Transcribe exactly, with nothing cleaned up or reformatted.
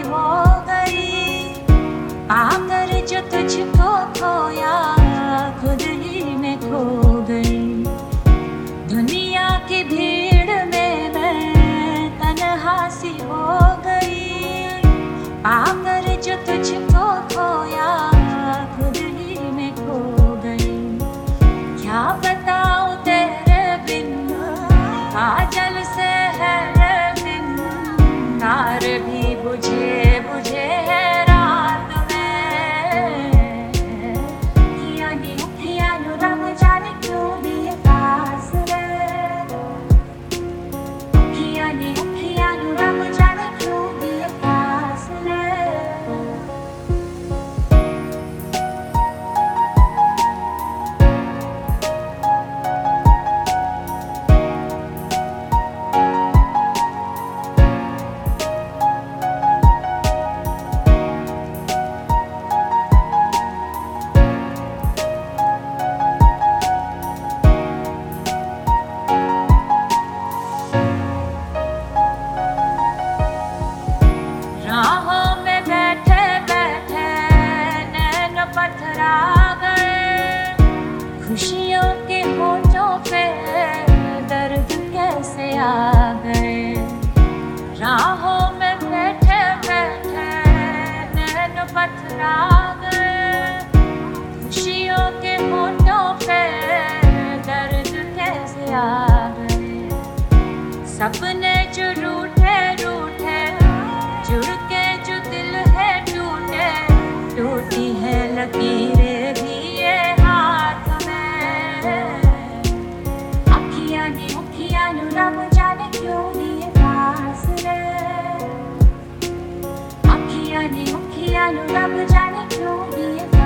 हो गई, आकर जो तुझको खोया खुद ही में खो गई। दुनिया की भीड़ में मैं तन्हा सी हो गई, आकर जो तुझको खोया खुद ही में खो गई। क्या बताऊं तेरे बिन काजल से है दिन, तार भी बुझे बुझे है रात में। किया नी किया नु रंग जाने क्यों दिए पास रे, किया नी किया नु रंग जाने क्यों दिए पास रे। राहों में बैठे बैठे नैन पथरा गए, खुशियों के होठों पे दर्द कैसे आ गए। राहों में बैठे बैठे नैन पथरा गए, खुशियों के होठों पे दर्द कैसे आ गए। सपने जो रूठे रूठे जुड़ के जो दिल है टूटे, टूटी है लकीरें भी ये हाथ में। अखियां नी अखियां नु रब जाने क्यों दिए पास रे, अखियां नी अखियां नु रब जाने क्यों दिए